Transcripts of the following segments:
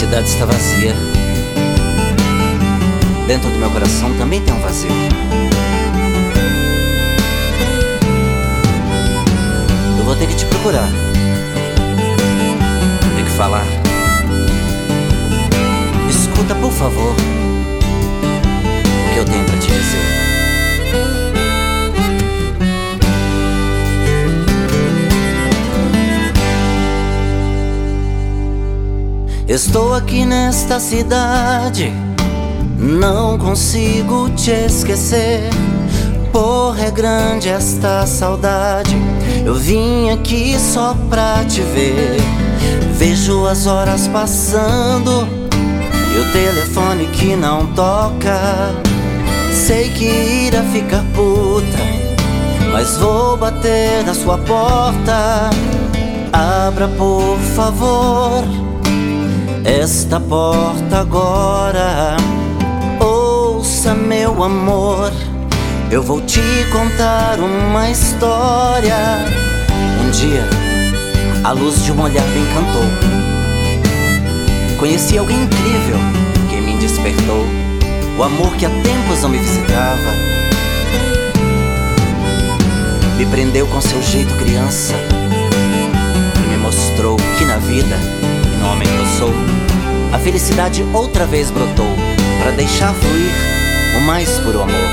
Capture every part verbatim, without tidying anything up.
cidade está vazia. Dentro do meu coração também tem um vazio. Eu vou ter que te procurar, ter que falar. Escuta, por favor, o que eu tenho pra te dizer. Estou aqui nesta cidade, não consigo te esquecer. Porra, é grande esta saudade. Eu vim aqui só pra te ver. Vejo as horas passando e o telefone que não toca. Sei que irá ficar puta, mas vou bater na sua porta. Abra, por favor, esta porta agora. Ouça, meu amor, eu vou te contar uma história. Um dia, a luz de um olhar me encantou. Conheci alguém incrível que me despertou. O amor que há tempos não me visitava me prendeu com seu jeito criança e me mostrou que na vida e no homem que eu sou, a felicidade outra vez brotou pra deixar fluir o mais puro amor.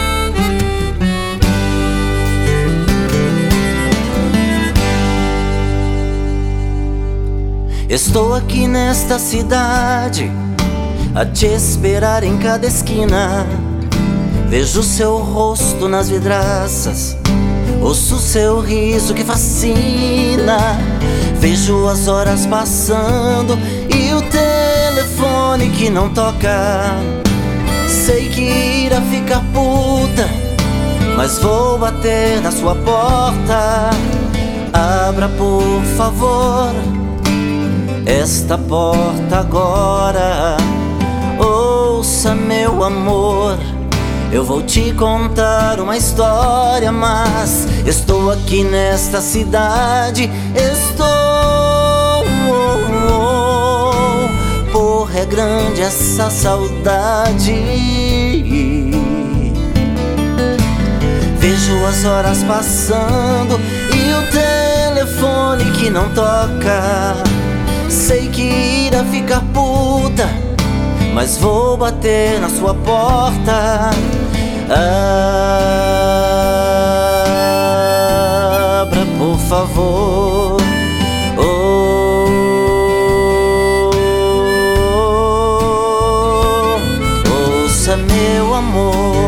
Estou aqui nesta cidade a te esperar em cada esquina. Vejo seu rosto nas vidraças, ouço seu riso que fascina. Vejo as horas passando e o telefone que não toca. Sei que irá ficar puta, mas vou bater na sua porta. Abra, por favor, esta porta agora. Ouça, meu amor, eu vou te contar uma história, mas estou aqui nesta cidade. Estou, porra, é grande essa saudade. Vejo as horas passando e o telefone que não toca. Sei que irá ficar puta, mas vou bater na sua porta. Abra, por favor. Oh, ouça, meu amor,